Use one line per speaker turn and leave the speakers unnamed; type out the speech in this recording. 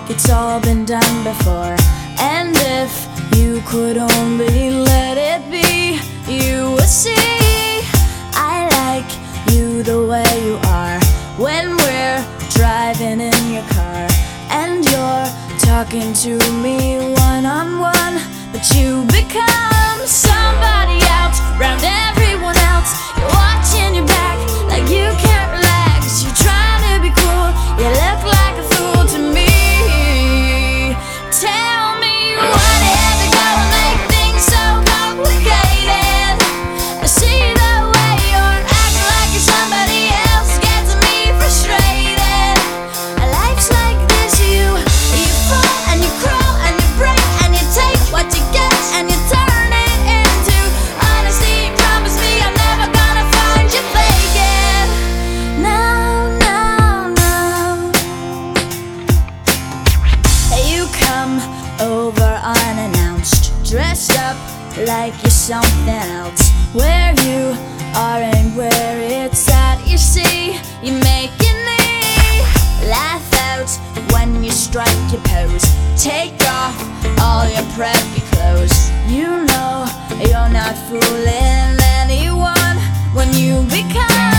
it's all been done before. And if you could only let it be, you would see I like you the way you are. When we're driving in your car and you're talking to me one-on-one, but you become somebody else round everyone else. You're watching your back like you can't relax. You're trying to be cool, you look like a fool to me. Tell me what is it gonna make things so complicated? I see the way you're acting like you're somebody else gets me frustrated. Life's like this, you fall and you crawl and you break and you take what you get and you turn it into honesty. Promise me I'm never gonna find you faking. No, no, no. You come over unannounced, dressed up like you're something else. Where you are and where it's at, you see, you're making me laugh out when you strike your pose. Take off all your preppy clothes. You know you're not fooling anyone when you become